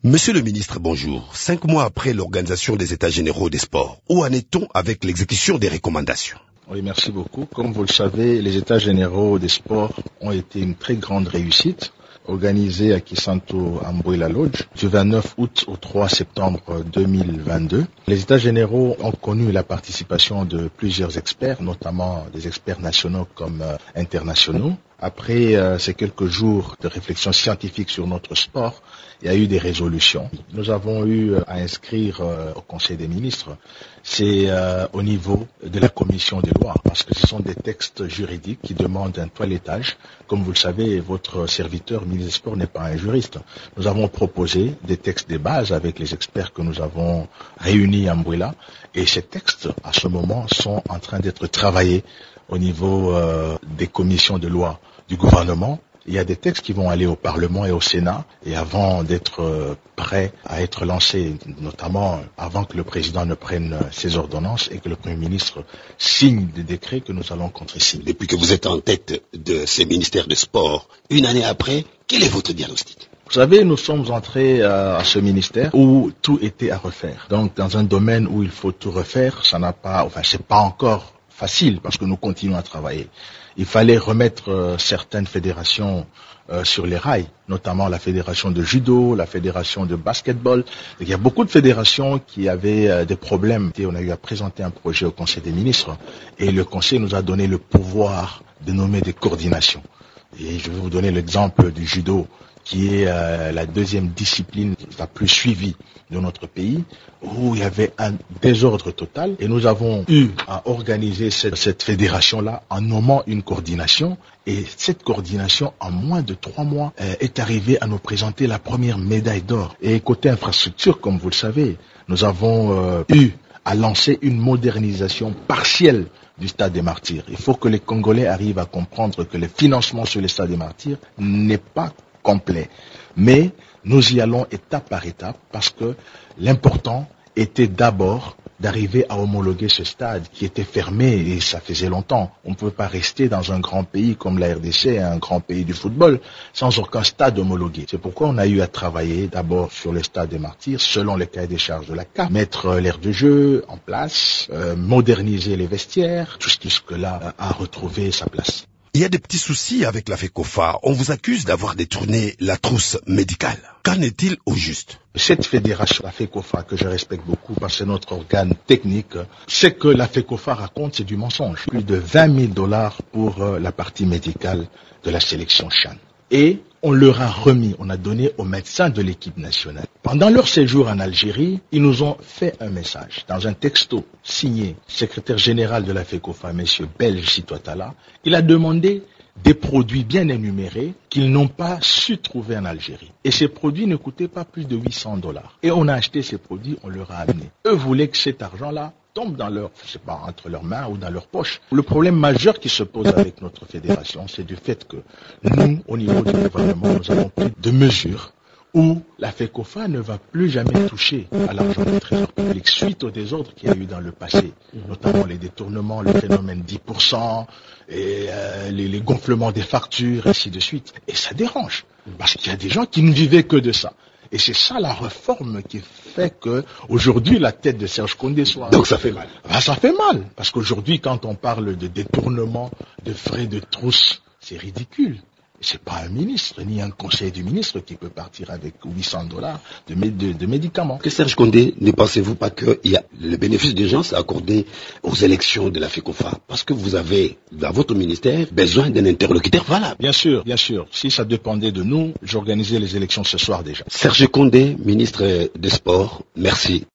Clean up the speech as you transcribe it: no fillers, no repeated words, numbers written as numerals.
Monsieur le ministre, bonjour. 5 mois après l'organisation des États généraux des sports, où en est-on avec l'exécution des recommandations? Oui, merci beaucoup. Comme vous le savez, les États généraux des sports ont été une très grande réussite, organisée à Kisanto Amboila Lodge du 29 août au 3 septembre 2022. Les États généraux ont connu la participation de plusieurs experts, notamment des experts nationaux comme internationaux. Après ces quelques jours de réflexion scientifique sur notre sport, il y a eu des résolutions. Nous avons eu à inscrire au Conseil des ministres, c'est au niveau de la commission des lois, parce que ce sont des textes juridiques qui demandent un toilettage. Comme vous le savez, votre serviteur, ministre des Sports, n'est pas un juriste. Nous avons proposé des textes de base avec les experts que nous avons réunis à Mbouila, et ces textes, à ce moment, sont en train d'être travaillés au niveau des commissions de loi du gouvernement. Il y a des textes qui vont aller au Parlement et au Sénat, et avant d'être prêts à être lancés, notamment avant que le président ne prenne ses ordonnances et que le Premier ministre signe des décrets que nous allons contresigner. Depuis que vous êtes en tête de ces ministères de sport, une année après, quel est votre diagnostic? Vous savez, nous sommes entrés à ce ministère où tout était à refaire. Donc, dans un domaine où il faut tout refaire, c'est pas encore facile parce que nous continuons à travailler. Il fallait remettre certaines fédérations sur les rails, notamment la fédération de judo, la fédération de basketball. Il y a beaucoup de fédérations qui avaient des problèmes. Et on a eu à présenter un projet au Conseil des ministres et le Conseil nous a donné le pouvoir de nommer des coordinations. Et je vais vous donner l'exemple du judo, qui est la deuxième discipline la plus suivie de notre pays, où il y avait un désordre total. Et nous avons eu à organiser cette fédération-là en nommant une coordination. Et cette coordination, en moins de 3 mois, est arrivée à nous présenter la première médaille d'or. Et côté infrastructure, comme vous le savez, nous avons eu à lancer une modernisation partielle du Stade des Martyrs. Il faut que les Congolais arrivent à comprendre que le financement sur le Stade des Martyrs n'est pas complet. Mais nous y allons étape par étape parce que l'important était d'abord d'arriver à homologuer ce stade qui était fermé et ça faisait longtemps. On ne pouvait pas rester dans un grand pays comme la RDC, un grand pays du football, sans aucun stade homologué. C'est pourquoi on a eu à travailler d'abord sur le Stade des Martyrs, selon les cahiers des charges de la CAF, mettre l'aire de jeu en place, moderniser les vestiaires, tout ce qui jusque-là a retrouvé sa place. Il y a des petits soucis avec la FECOFA. On vous accuse d'avoir détourné la trousse médicale. Qu'en est-il au juste? Cette fédération, la FECOFA, que je respecte beaucoup parce que c'est notre organe technique, ce que la FECOFA raconte, c'est du mensonge. Plus de 20 000 $ pour la partie médicale de la sélection CHAN. Et on leur a remis, on a donné aux médecins de l'équipe nationale. Pendant leur séjour en Algérie, ils nous ont fait un message dans un texto signé secrétaire général de la FECOFA, M. Belge Sitoatala. Il a demandé des produits bien énumérés qu'ils n'ont pas su trouver en Algérie. Et ces produits ne coûtaient pas plus de 800 $. Et on a acheté ces produits, on leur a amené. Eux voulaient que cet argent-là tombe dans entre leurs mains ou dans leurs poches. Le problème majeur qui se pose avec notre fédération, c'est du fait que nous, au niveau du gouvernement, nous avons pris de mesures où la FECOFA ne va plus jamais toucher à l'argent du trésor public suite aux désordres qu'il y a eu dans le passé, notamment les détournements, le phénomène 10%, et les gonflements des factures, ainsi de suite. Et ça dérange, parce qu'il y a des gens qui ne vivaient que de ça. Et c'est ça la réforme qui fait que aujourd'hui la tête de Serge Condé soit... Donc ça fait mal. Ça fait mal, parce qu'aujourd'hui quand on parle de détournement, de frais de trousse, c'est ridicule. C'est pas un ministre, ni un conseiller du ministre qui peut partir avec 800 $ de médicaments. Que Serge Condé, ne pensez-vous pas qu'il y a le bénéfice d'urgence accordé aux élections de la FECOFA? Parce que vous avez, dans votre ministère, besoin d'un interlocuteur valable. Bien sûr, bien sûr. Si ça dépendait de nous, j'organisais les élections ce soir déjà. Serge Condé, ministre des Sports, merci.